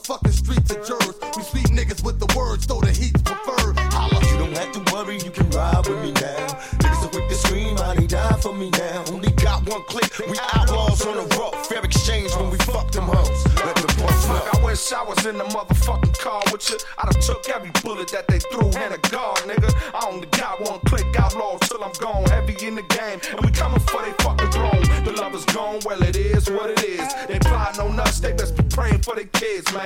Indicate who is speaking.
Speaker 1: motherfucking streets of jurors. We speak niggas with the words, though the heat's preferred. Holla.
Speaker 2: You don't have to worry, you can ride with me now. Niggas are quick to scream, how they die for me now. Only got one click, we outlaws on the road. Fair exchange when we fuck them hoes. Let them punks know.
Speaker 3: I wish I was in the motherfucking car with you. I done took every bullet that they threw in a guard, nigga. I only got one click, outlaws till I'm gone. Heavy in the game, and we coming for they fucking throne. The love is gone, well it is what it is. They plotting on us, they best be praying for their kids, man.